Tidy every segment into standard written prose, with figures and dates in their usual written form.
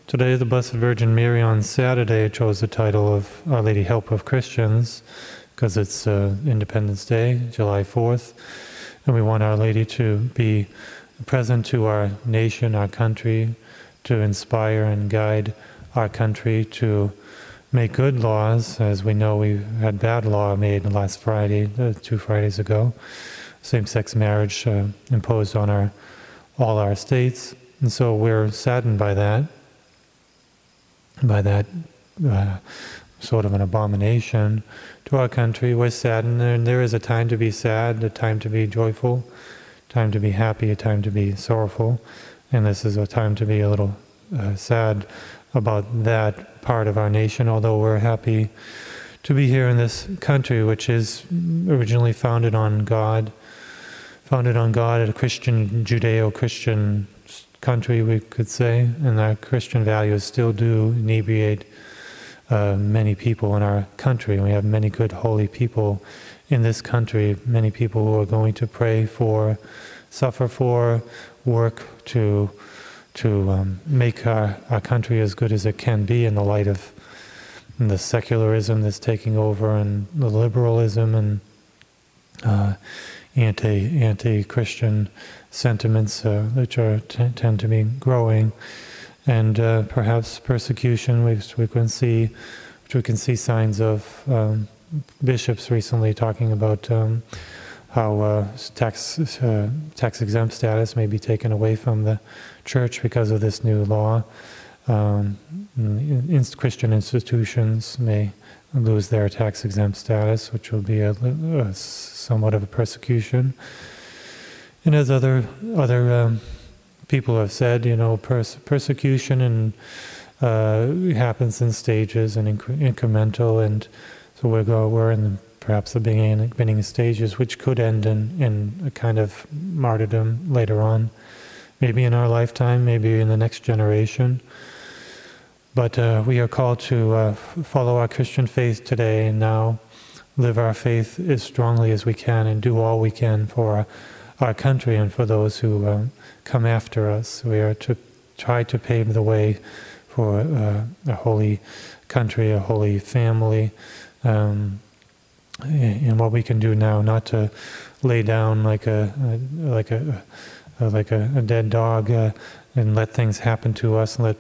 Today, the Blessed Virgin Mary on Saturday chose the title of Our Lady Help of Christians because it's Independence Day, July 4th, and we want Our Lady to be present to our nation, our country, to inspire and guide our country to make good laws. As we know, we had bad law made last Friday, 2 Fridays ago, same-sex marriage imposed on all our states, and so we're saddened by that sort of an abomination to our country. We're saddened, and there is a time to be sad, a time to be joyful, a time to be happy, a time to be sorrowful, and this is a time to be a little sad about that part of our nation, although we're happy to be here in this country, which is originally founded on God, a Christian, Judeo-Christian country, we could say, and our Christian values still do inebriate many people in our country. We have many good, holy people in this country, many people who are going to pray for, suffer for, work to make our country as good as it can be in the light of the secularism that's taking over and the liberalism and anti-Christian sentiments which tend to be growing, and perhaps persecution, which we can see signs of. Bishops recently talking about how tax exempt status may be taken away from the Church because of this new law. Christian institutions may lose their tax exempt status, which will be somewhat of a persecution. And as other people have said, persecution and happens in stages and incremental, and so we're in perhaps the beginning stages, which could end in a kind of martyrdom later on, maybe in our lifetime, maybe in the next generation. But we are called to follow our Christian faith today and now, live our faith as strongly as we can, and do all we can for our country and for those who come after us. We are to try to pave the way for a holy country, a holy family, and what we can do now, not to lay down like a dead dog and let things happen to us and let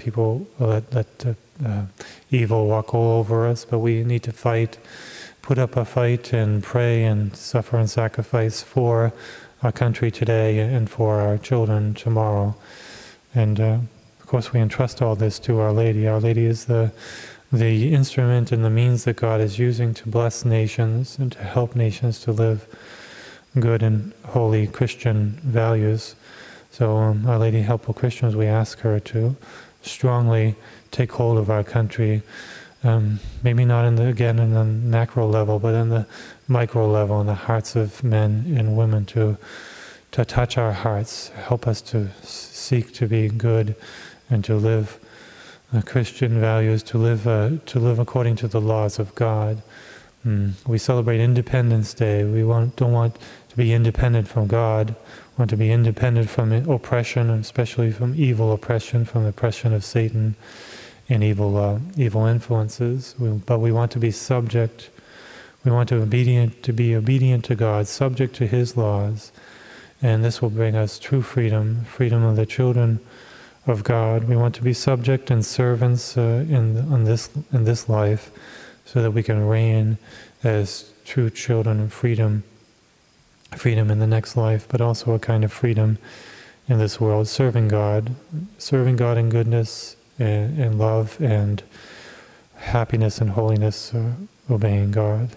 evil walk all over us, but we need to fight, put up a fight and pray and suffer and sacrifice for our country today and for our children tomorrow. And of course we entrust all this to Our Lady. Our Lady is the instrument and the means that God is using to bless nations and to help nations to live good and holy Christian values. So Our Lady Helpful Christians, we ask her to strongly take hold of our country, maybe not in the macro level, but in the micro level, in the hearts of men and women, to touch our hearts, help us to seek to be good and to live Christian values, to live according to the laws of God. We celebrate Independence Day. We don't want to be independent from God. We want to be independent from oppression, and especially from evil oppression, from the oppression of Satan and evil influences. But we want to be subject. We want to be obedient to God, subject to His laws, and this will bring us true freedom of the children of God. We want to be subject and servants in this life, so that we can reign as true children of freedom in the next life, but also a kind of freedom in this world, serving God in goodness and love and happiness and holiness, obeying God.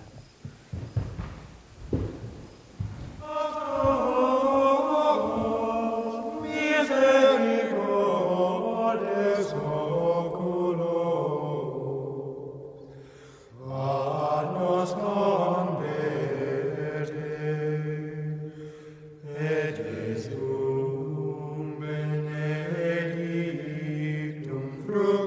Through